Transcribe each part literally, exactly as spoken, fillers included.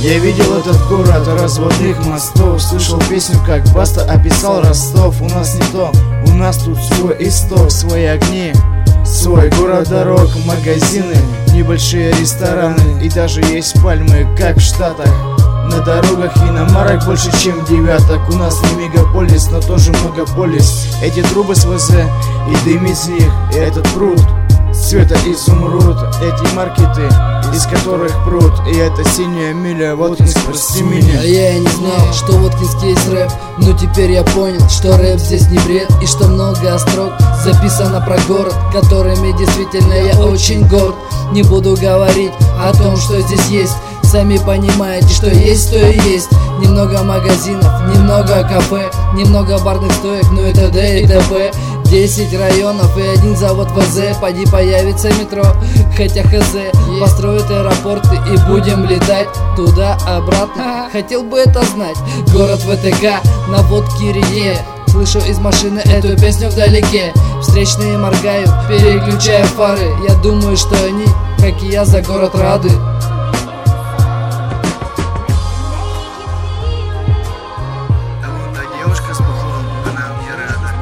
Я видел этот город разводных мостов, слышал песню, как Баста описал Ростов. У нас не то, у нас тут свой исток, свои огни, свой город дорог, магазины, небольшие рестораны и даже есть пальмы, как в Штатах. На дорогах иномарок больше, чем девяток. У нас не мегаполис, но тоже многополис. Эти трубы с ВЗ и дым из них, и этот пруд цвета изумруд. Эти маркеты, из которых пруд, и это синяя миля. Воткинск, прости меня. А я и не знал, что в Воткинске есть рэп, но теперь я понял, что рэп здесь не бред, и что много строк записано про город, которыми действительно я очень горд. Не буду говорить о том, что здесь есть, сами понимаете, что есть, то и есть. Немного магазинов, немного кафе, немного барных стоек, ну и т.д. и т.п. Десять районов и один завод ВЗ. Поди появится метро, хотя хз. Построят аэропорты и будем летать туда-обратно. Хотел бы это знать. Город ВТК на Водке-Рее. Слышу из машины эту песню вдалеке. Встречные моргают, переключая фары. Я думаю, что они, как и я, за город рады. Девушка с поклоном, она мне рада.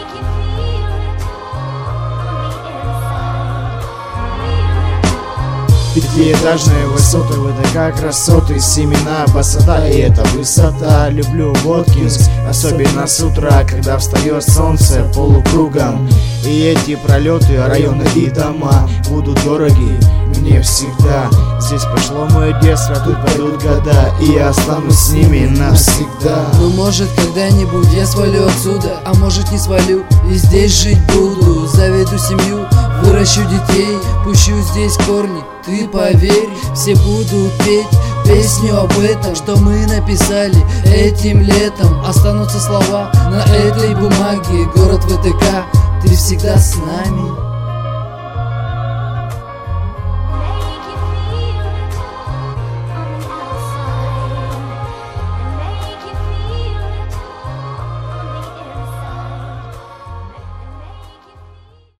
Пятиэтажные высоты, ВТК красоты, семена басата, и это высота. Люблю Воткинск, особенно с утра, когда встает солнце полукругом. И эти пролеты, районы и дома будут дороги мне всегда. Здесь прошло мое детство, тут пройдут года, и я останусь с ними навсегда. Ну может когда-нибудь я свалю отсюда, а может не свалю, и здесь жить буду. Заведу семью, выращу детей, пущу здесь корни, ты поверь. Все будут петь песню об этом, что мы написали этим летом. Останутся слова на этой бумаге. Город ВТК, ты всегда с нами.